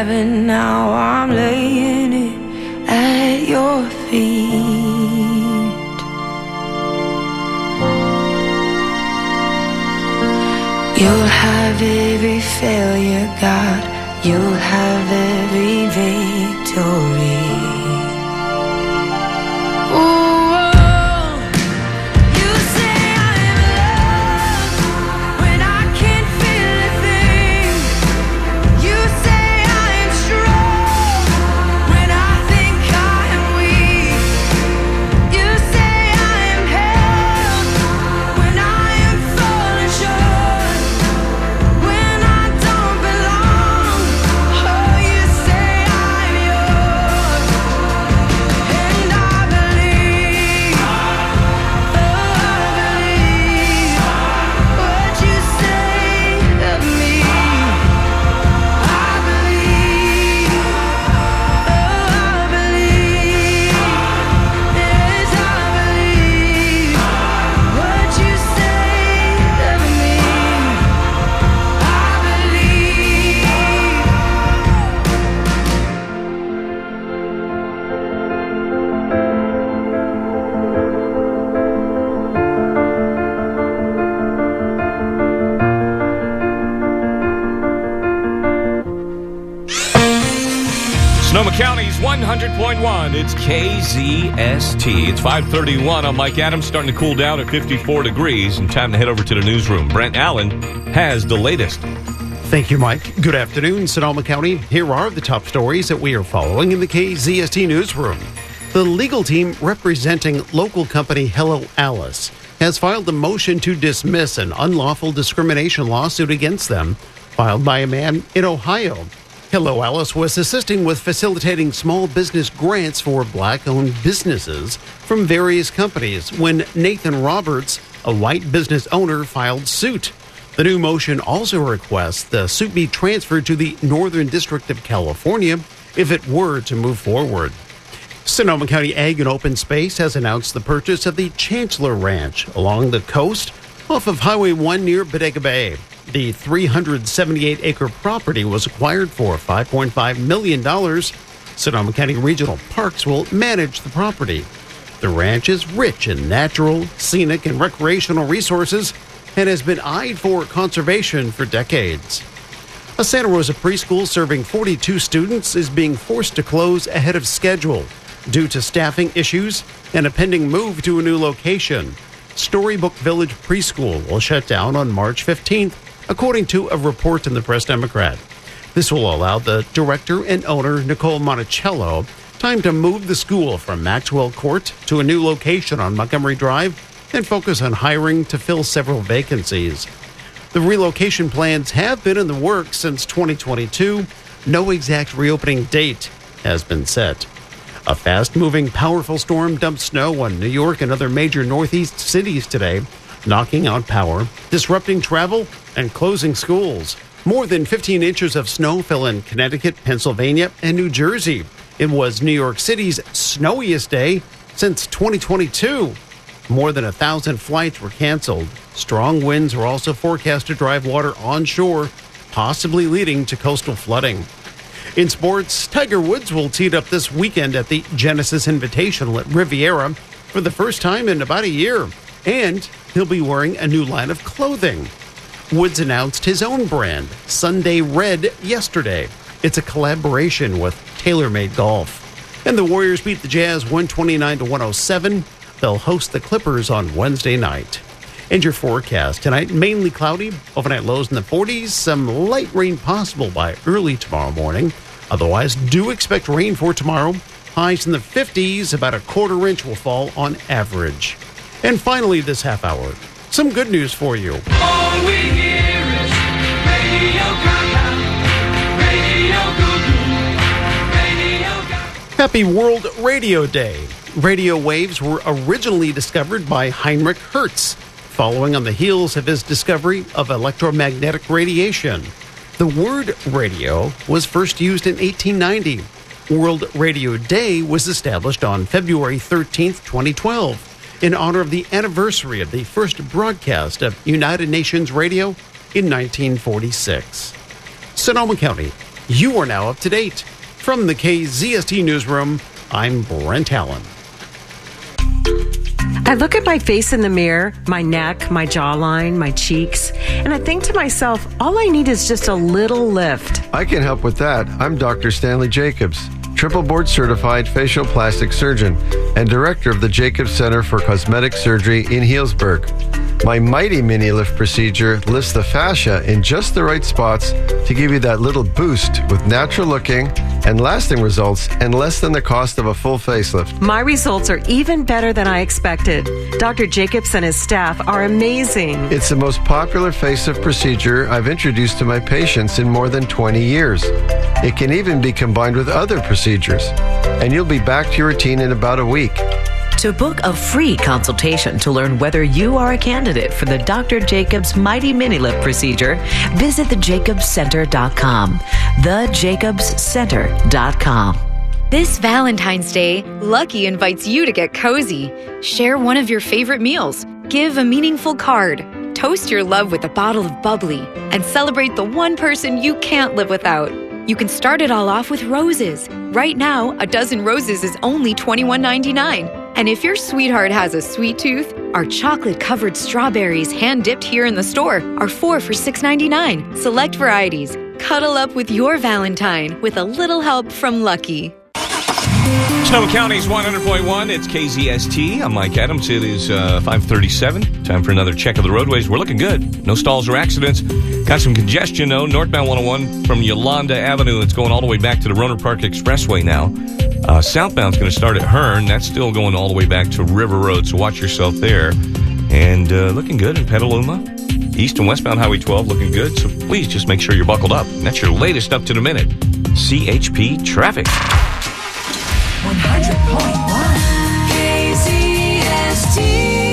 and now I'm laying it at your feet. You'll have every failure, God. You'll have every victory. Sonoma County's 100.1. It's KZST. It's 5:31. I'm Mike Adams, starting to cool down at 54 degrees, and time to head over to the newsroom. Brent Allen has the latest. Thank you, Mike. Good afternoon, Sonoma County. Here are the top stories that we are following in the KZST newsroom. The legal team representing local company Hello Alice has filed a motion to dismiss an unlawful discrimination lawsuit against them, filed by a man in Ohio. Hello Alice was assisting with facilitating small business grants for black-owned businesses from various companies when Nathan Roberts, a white business owner, filed suit. The new motion also requests the suit be transferred to the Northern District of California if it were to move forward. Sonoma County Ag and Open Space has announced the purchase of the Chancellor Ranch along the coast off of Highway 1 near Bodega Bay. The 378-acre property was acquired for $5.5 million. Sonoma County Regional Parks will manage the property. The ranch is rich in natural, scenic, and recreational resources and has been eyed for conservation for decades. A Santa Rosa preschool serving 42 students is being forced to close ahead of schedule due to staffing issues and a pending move to a new location. Storybook Village Preschool will shut down on March 15th, according to a report in the Press-Democrat. This will allow the director and owner, Nicole Monticello, time to move the school from Maxwell Court to a new location on Montgomery Drive and focus on hiring to fill several vacancies. The relocation plans have been in the works since 2022. No exact reopening date has been set. A fast-moving, powerful storm dumped snow on New York and other major Northeast cities today, knocking out power, disrupting travel, and closing schools. More than 15 inches of snow fell in Connecticut, Pennsylvania, and New Jersey. It was New York City's snowiest day since 2022. More than 1,000 flights were canceled. Strong winds were also forecast to drive water onshore, possibly leading to coastal flooding. In sports, Tiger Woods will tee it up this weekend at the Genesis Invitational at Riviera for the first time in about a year, and he'll be wearing a new line of clothing. Woods announced his own brand, Sunday Red, yesterday. It's a collaboration with TaylorMade Golf. And the Warriors beat the Jazz 129-107. They'll host the Clippers on Wednesday night. And your forecast tonight, mainly cloudy, overnight lows in the 40s, some light rain possible by early tomorrow morning. Otherwise, do expect rain for tomorrow. Highs in the 50s, about a quarter inch will fall on average. And finally, this half hour, some good news for you. All we hear is Radio Gaga, Radio Goo-Goo, Radio Gaga. Happy World Radio Day. Radio waves were originally discovered by Heinrich Hertz, following on the heels of his discovery of electromagnetic radiation. The word radio was first used in 1890. World Radio Day was established on February 13th, 2012, in honor of the anniversary of the first broadcast of United Nations Radio in 1946. Sonoma County, You are now up to date. From the KZST Newsroom, I'm Brent Allen. I look at my face in the mirror, my neck, my jawline, my cheeks, and I think to myself, all I need is just a little lift. I can help with that. I'm Dr. Stanley Jacobs, triple board certified facial plastic surgeon and director of the Jacobs Center for Cosmetic Surgery in Healdsburg. My Mighty Mini Lift procedure lifts the fascia in just the right spots to give you that little boost with natural looking and lasting results and less than the cost of a full facelift. My results are even better than I expected. Dr. Jacobs and his staff are amazing. It's the most popular facelift procedure I've introduced to my patients in more than 20 years. It can even be combined with other procedures, and you'll be back to your routine in about a week. To book a free consultation to learn whether you are a candidate for the Dr. Jacobs Mighty Mini Lift procedure, visit thejacobscenter.com. Thejacobscenter.com. This Valentine's Day, Lucky invites you to get cozy. Share one of your favorite meals. Give a meaningful card. Toast your love with a bottle of bubbly. And celebrate the one person you can't live without. You can start it all off with roses. Right now, a dozen roses is only $21.99. And if your sweetheart has a sweet tooth, our chocolate-covered strawberries hand-dipped here in the store are 4 for $6.99. Select varieties. Cuddle up with your Valentine with a little help from Lucky. Sonoma County's 100.1. It's KZST. I'm Mike Adams. It is 5:37. Time for another check of the roadways. We're looking good. No stalls or accidents. Got some congestion, though. Northbound 101 from Yolanda Avenue. It's going all the way back to the Roner Park Expressway now. Southbound's going to start at Hearn. That's still going all the way back to River Road, so watch yourself there. And looking good in Petaluma. East and westbound Highway 12 looking good, so please just make sure you're buckled up. And that's your latest up to the minute CHP traffic. 100.1 KZST.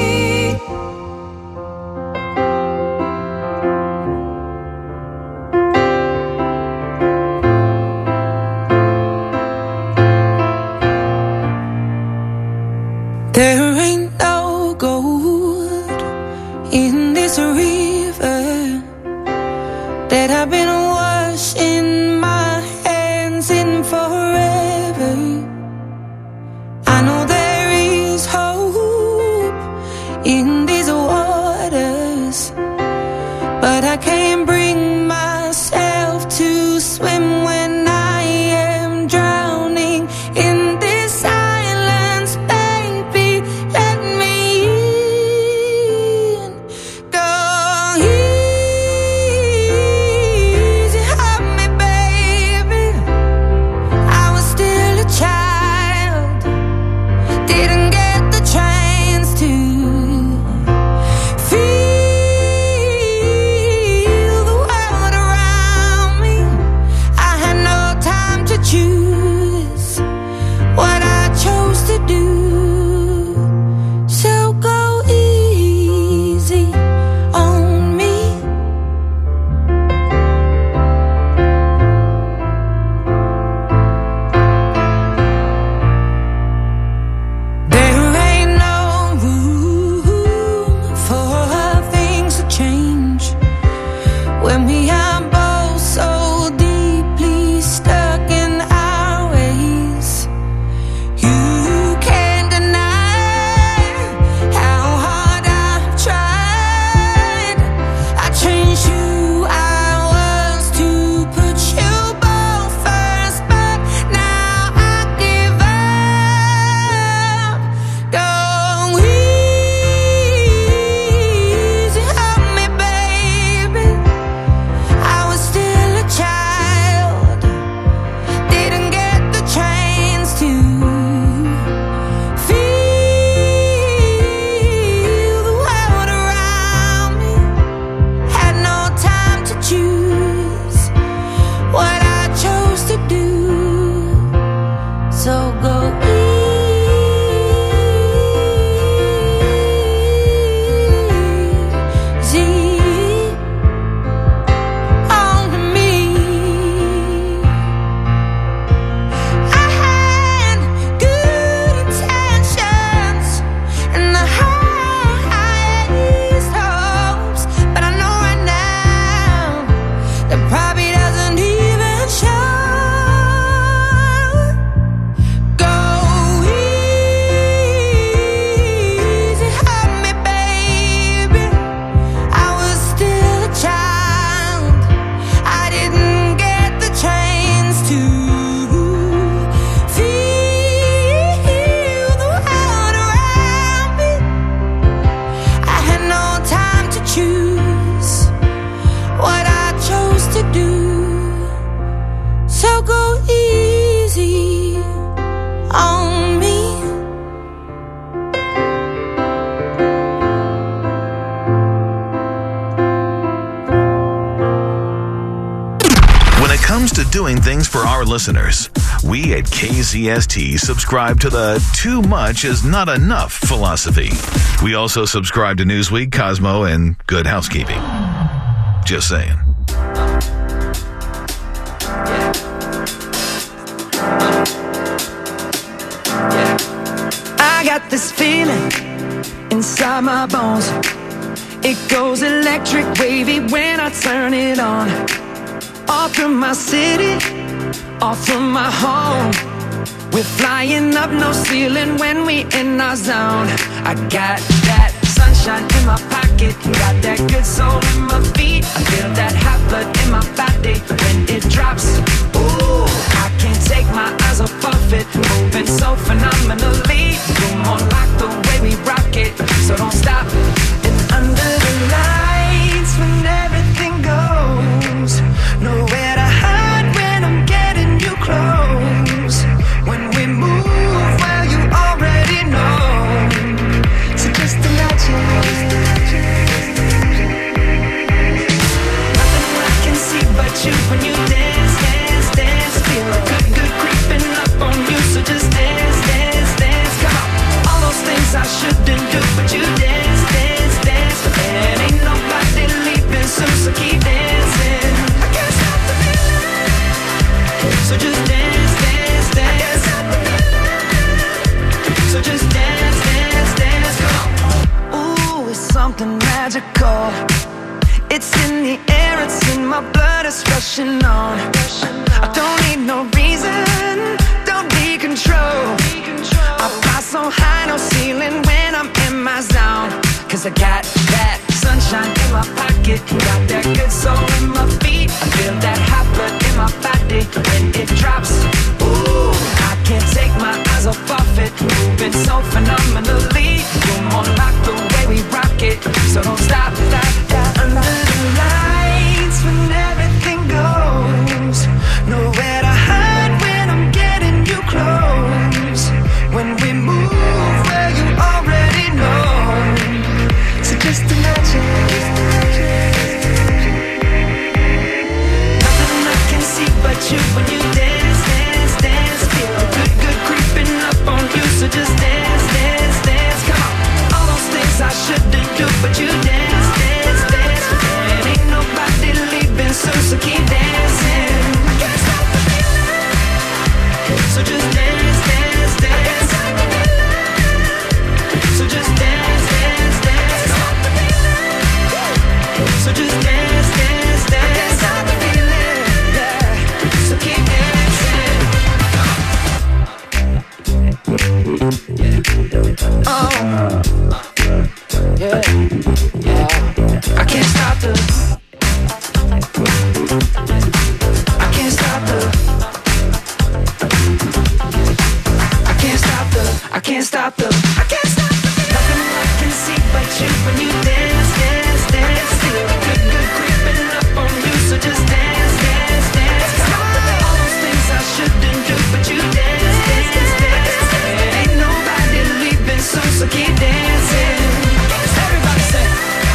There ain't no gold in this river that I've been washing my hands in forever. I know there is hope in these waters, but I can't bring myself to swim when I am drowning in this silence. Baby, let me in. Go comes to doing things for our listeners, we at KZST subscribe to the too much is not enough philosophy. We also subscribe to Newsweek, Cosmo, and Good Housekeeping. Just saying. I got this feeling inside my bones. It goes electric wavy when I turn it on. All through my city, all through my home. We're flying up no ceiling when we in our zone. I got that sunshine in my pocket, got that good soul in my feet. I feel that hot blood in my body when it drops. Ooh, I can't take my eyes off of it, moving so phenomenally. You're more like the way we rock it, so don't stop. And under the lights when everything goes, nowhere to hide when I'm getting you close. When we move, well, you already know. So just imagine. Nothing I can see but you when you dance, dance, dance. Feel good, good creeping up on you. So just dance, dance, dance. Come on. All those things I shouldn't do, but you dance, dance, dance. And ain't nobody leaving soon, so keep dancing. I can't stop the feeling. So just dance, dance, dance. So just dance, dance, dance. Come on. Ooh, it's something magical. It's in the air, it's in my blood, it's rushing on. I don't need no reason, don't need control. I fly so high, no ceiling when I'm in my zone. Cause I got that sunshine in my pocket, got that good soul in my feet. I feel that hot blood in my body when it drops. Ooh, I can't take my eyes off of it, moving so phenomenally. You're more like the way we rock it, so don't stop, stop, stop. Under the lights when everything goes, nowhere to hide when I'm getting you close. When we move, well, you already know. So just imagine. Nothing I can see but you when you dance, dance, dance. Feel good, good creeping up on you. So just dance, dance, dance. Come on. All those things I shouldn't do, but you dance, dance, dance. And ain't nobody leaving soon, so keep dancing. I can't stop the feeling. So just dance, dance, dance. So just dance, dance, dance. So just dance, dance, dance. I can't stop the feeling, yeah. So keep dancing. Oh, yeah, yeah. I can't stop the. I can't stop the. I can't stop the. I can't stop the. I can't stop the. Nothing I can see but you when you dance, dance, dance. Feel good, good creeping up on you. So just dance, dance, dance. Come on. All those things I shouldn't do, but you dance, dance, dance. And ain't nobody leaving soon, so keep dancing. Everybody say.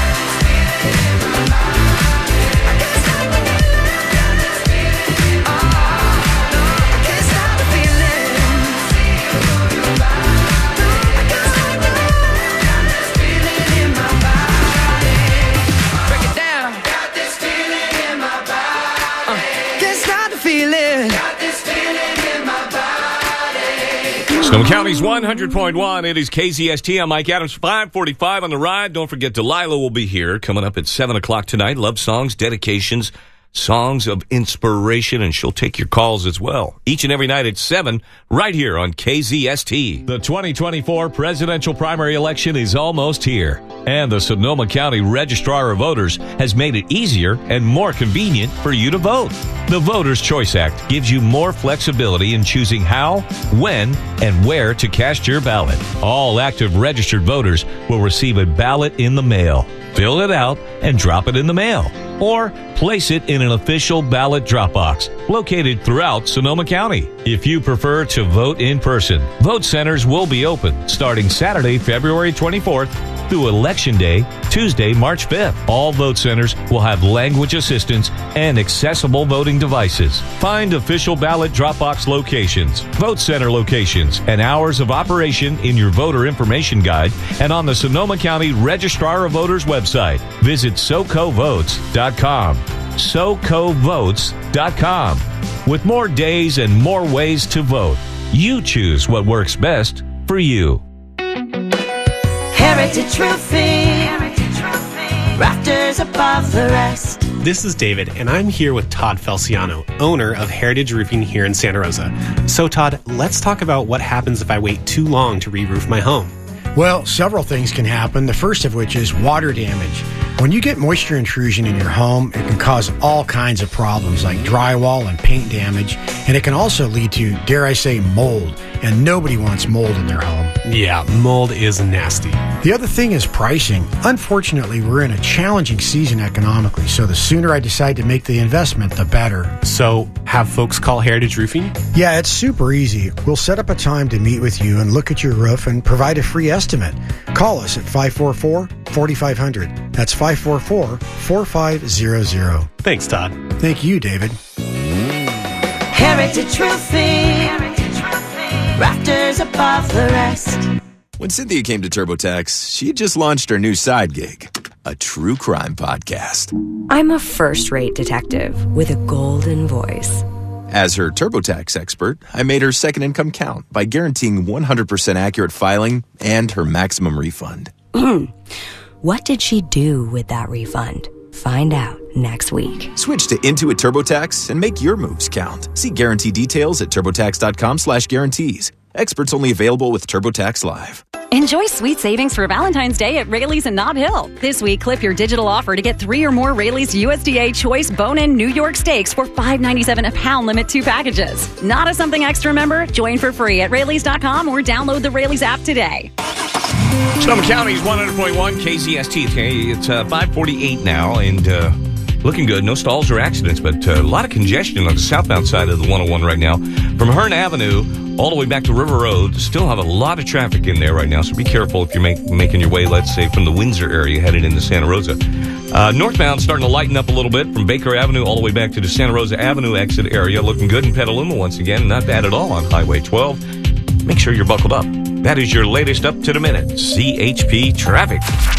Sonoma County's 100.1. It is KZST. I'm Mike Adams. 5:45 on the ride. Don't forget, Delilah will be here coming up at 7 o'clock tonight. Love songs, dedications, songs of inspiration, and she'll take your calls as well. Each and every night at 7, right here on KZST. The 2024 presidential primary election is almost here, and the Sonoma County Registrar of Voters has made it easier and more convenient for you to vote. The Voters' Choice Act gives you more flexibility in choosing how, when, and where to cast your ballot. All active registered voters will receive a ballot in the mail. Fill it out and drop it in the mail, or place it in an official ballot drop box located throughout Sonoma County. If you prefer to vote in person, vote centers will be open starting Saturday, February 24th through Election Day, Tuesday, March 5th. All vote centers will have language assistance and accessible voting devices. Find official ballot drop box locations, vote center locations, and hours of operation in your voter information guide and on the Sonoma County Registrar of Voters website. Visit socovotes.com. socovotes.com. With more days and more ways to vote, you choose what works best for you. Heritage Roofing. Rafters above the rest. This is David, and I'm here with Todd Felciano, owner of Heritage Roofing here in Santa Rosa. So, Todd, let's talk about what happens if I wait too long to re-roof my home. Well, several things can happen, the first of which is water damage. When you get moisture intrusion in your home, it can cause all kinds of problems like drywall and paint damage, and it can also lead to, dare I say, mold, and nobody wants mold in their home. Yeah, mold is nasty. The other thing is pricing. Unfortunately, we're in a challenging season economically, so the sooner I decide to make the investment, the better. So, have folks call Heritage Roofing? Yeah, it's super easy. We'll set up a time to meet with you and look at your roof and provide a free estimate. Call us at 544-4500. That's 544-4500. Thanks, Todd. Thank you, David. Heritage Roofing. Rafters above the rest. When Cynthia came to TurboTax, she had just launched her new side gig, a true crime podcast. I'm a first-rate detective with a golden voice. As her TurboTax expert, I made her second income count by guaranteeing 100% accurate filing and her maximum refund. What did she do with that refund? Find out next week. Switch to Intuit TurboTax and make your moves count. See guarantee details at turbotax.com/guarantees. Experts only available with TurboTax Live. Enjoy sweet savings for Valentine's Day at Rayleigh's in Nob Hill. This week, clip your digital offer to get 3 or more Rayleigh's USDA Choice Bone-In New York Steaks for $5.97 a pound, limit 2 packages. Not a Something Extra member? Join for free at Rayleigh's.com or download the Rayleigh's app today. Sonoma County's 100.1 KZST. It's 5:48 now, and looking good. No stalls or accidents, but a lot of congestion on the southbound side of the 101 right now. From Hearn Avenue all the way back to River Road, still have a lot of traffic in there right now, so be careful if you're making your way, let's say, from the Windsor area headed into Santa Rosa. Northbound starting to lighten up a little bit from Baker Avenue all the way back to the Santa Rosa Avenue exit area. Looking good in Petaluma once again. Not bad at all on Highway 12. Make sure you're buckled up. That is your latest up-to-the-minute CHP traffic.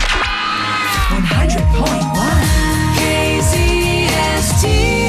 100.1 KZST.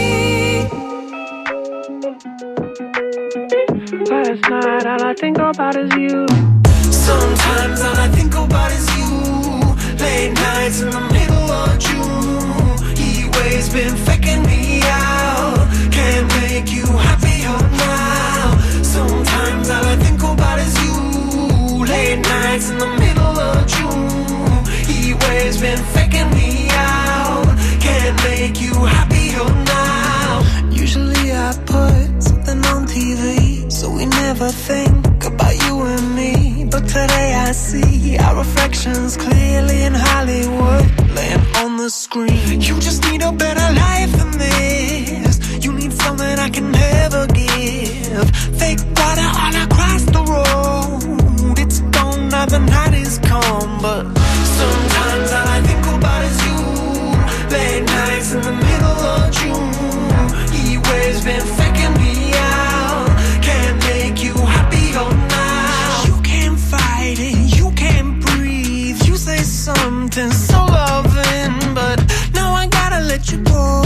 Last night, all I think about is you. Sometimes all I think about is you. Late nights in the middle of June. He always been faking me out. Can't make you happier now. Sometimes all I think about is you. Late nights in the middle of June. He always been faking me out. Can't make you happier now. Usually I put something on TV, so we never think about you and me. But today I see our reflections clearly in Hollywood, laying on the screen. You just need a better life than this. You need something I can never give. Fake water all across the road. It's gone now, the night is come. But sometimes all I think about is you. Late nights in the middle of June. He always been faking me out. Can't make you happier now. You can't fight it, you can't breathe. You say something so loving, but now I gotta let you go.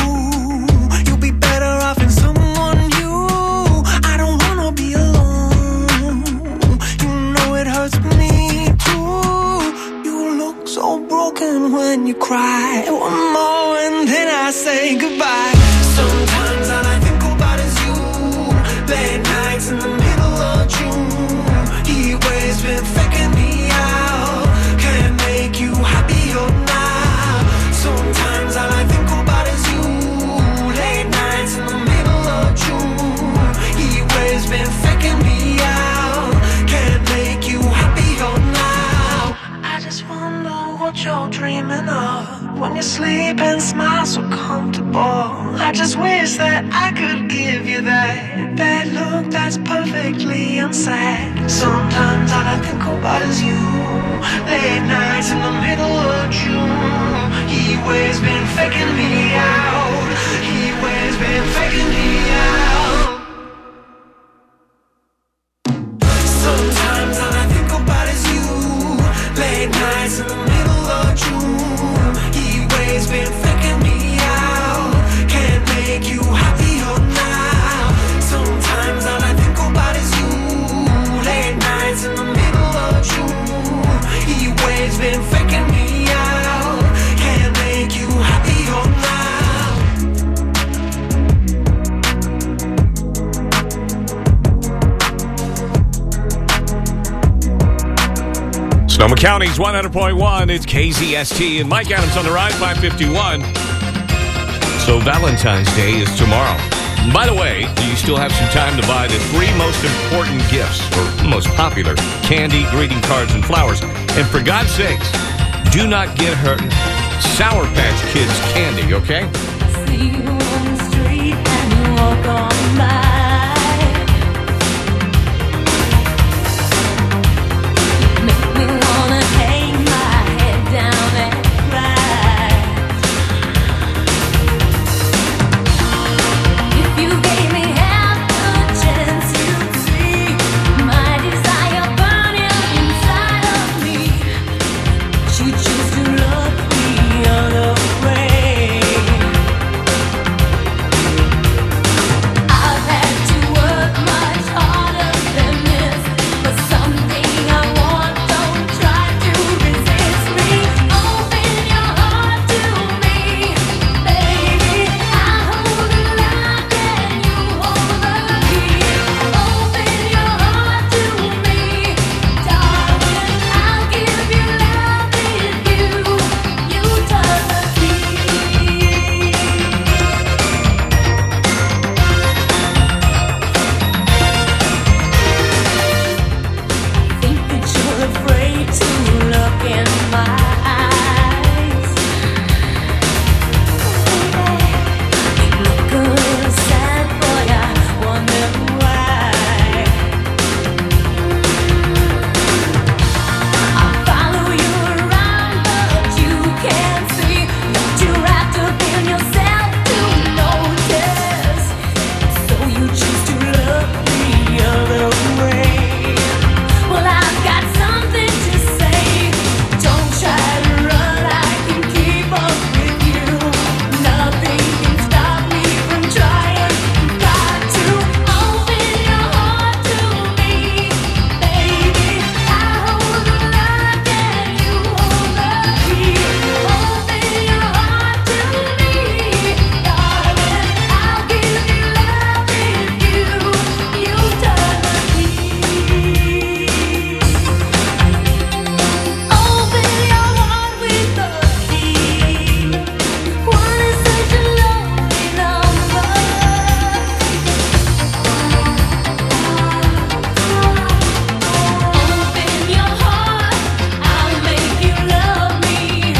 You'll be better off in someone new. I don't wanna be alone. You know it hurts me too. You look so broken when you cry. One more and then I say goodbye. Sometimes all I think about is you. Late nights in the middle of June. He always been faking me out. Can't make you happier now. Sometimes all I think about is you. Late nights in the middle of June. He always been faking me out. Can't make you happier now. I just wonder what you're dreaming of when you sleep and smile so comfortable. I just wish that I could give you that look that's perfectly unsaid. Sometimes all I think about is you. Late nights in faking me out. He always been faking me out. Sometimes all I think about is you. Late nights in the middle of June. He always been faking me out. Can't make you happier now. Sometimes all I think about is you. Late nights in the middle of June. He always been faking me out. Can't make you happier now. Sonoma County's 100.1. It's KZST and Mike Adams on the ride, 551. So Valentine's Day is tomorrow. And by the way, you still have some time to buy the 3 most important gifts, or most popular: candy, greeting cards, and flowers. And for God's sakes, do not get her Sour Patch Kids candy, okay? See you on the street and you walk on by. Make me wanna hang my head down and cry. If you gave me half a chance, you'd see my desire burning inside of me. You choose to look the other way. I've had to work much harder than this for something I want. Don't try to resist me. Open your heart to me, baby. I hold the lock and you hold the key. Open your heart to me, darling. I'll give you love if you turn the key. Think that you're afraid to look in my eyes. Look a little sad, boy, I wonder why. I follow you around, but you can't see what you're wrapped up in yourself to notice. So you choose to look the other way. Well, I've got something to say. Don't try to run, I can keep up with you. Nothing can stop me from trying. You've got to open your heart to me, baby. I hold the lock and you hold the key. Open your heart to me, darling. I'll give you love if you turn the key. Open your heart with the key. One is such a lonely number. Open your heart, I'll make you love me.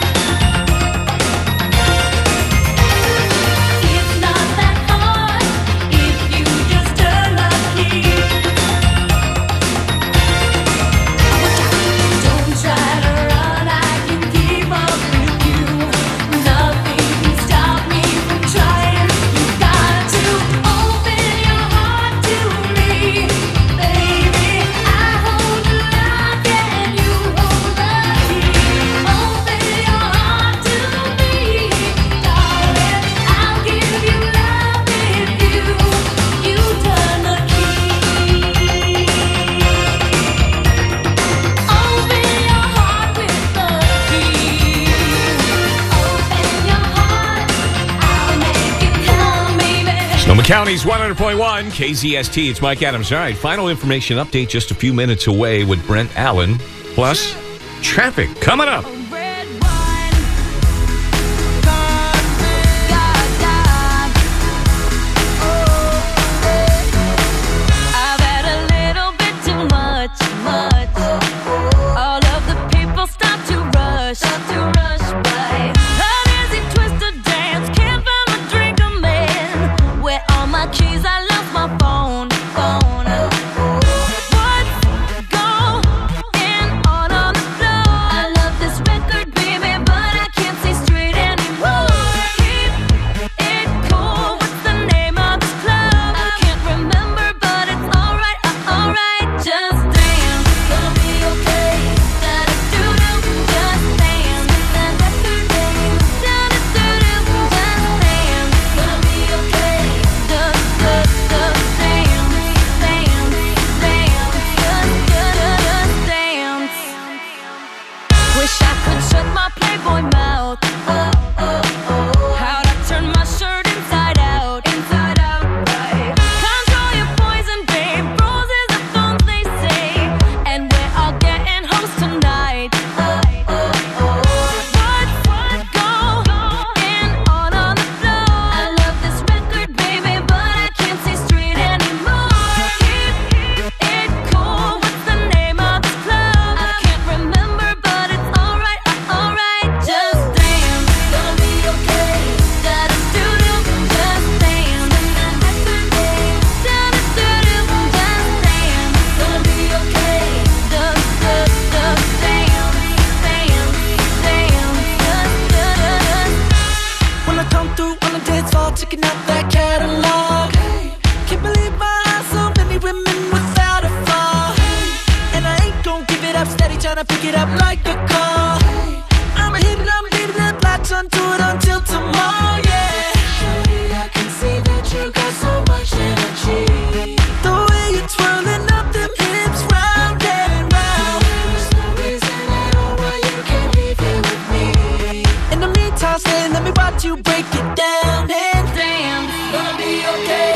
It's not that hard if you just turn the key. Don't try to run, I can keep up with you. Nothing can stop me from trying. You've got to open your heart to me, baby. I hold the lock and you hold the key. Open your heart to me, darling. I'll give you love if you turn the key. Open your heart with the key. Open your heart, I'll make you come, baby. Sonoma County's 100.1 KZST. It's Mike Adams. All right, final information update just a few minutes away with Brent Allen. Plus, traffic coming up. I've had a little bit too much. All of the people stop to rush by. Uneasy twist of dance, can't find my drink, I'm in. Where all my keys? I lost my phone. What's going on the floor? I love this red it up like a call. I'm hitting that black sun to it until tomorrow, yeah. Shorty, I can see that you got so much energy. The way you're twirling up them hips round and round. There's no reason at all why you can't be here with me. In the meantime, stay, let me watch you break it down. And damn, gonna be okay.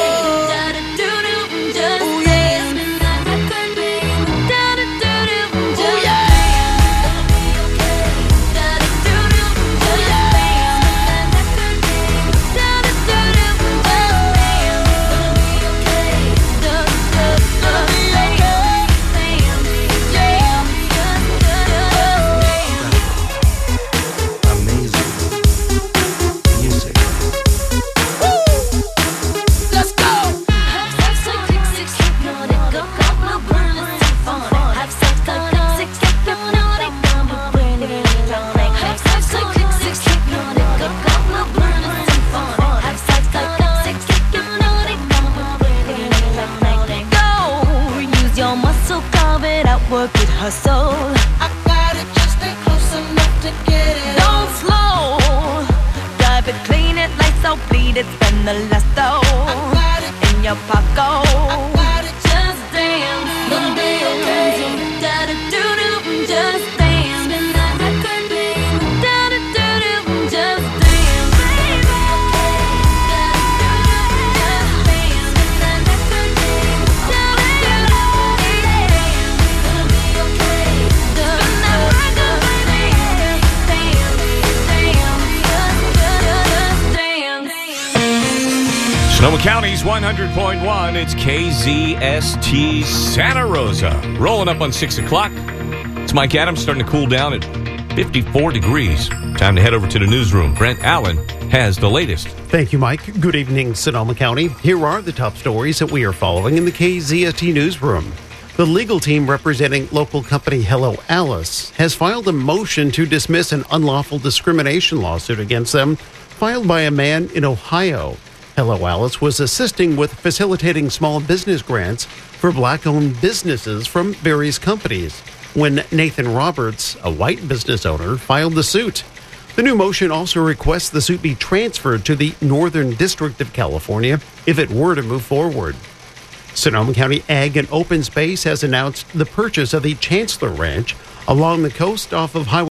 Work it, hustle. I got it, just stay close enough to get it. Don't slow. Drive it, clean it, lights out, bleed it, spend the last dough. I got it in your pocket. I got it, just dance. Gonna be okay. Da-da-do-do, just dance. Spin that record, babe. Da-da-do-do, just dance, baby. Da-da-do-do, just dance. Spin that record, babe. Da-da-do-do. Sonoma County's 100.1, it's KZST Santa Rosa. Rolling up on 6 o'clock. It's Mike Adams, starting to cool down at 54 degrees. Time to head over to the newsroom. Brent Allen has the latest. Thank you, Mike. Good evening, Sonoma County. Here are the top stories that we are following in the KZST newsroom. The legal team representing local company Hello Alice has filed a motion to dismiss an unlawful discrimination lawsuit against them, filed by a man in Ohio. Hello Alice was assisting with facilitating small business grants for black-owned businesses from various companies when Nathan Roberts, a white business owner, filed the suit. The new motion also requests the suit be transferred to the Northern District of California if it were to move forward. Sonoma County Ag and Open Space has announced the purchase of the Chancellor Ranch along the coast off of Highway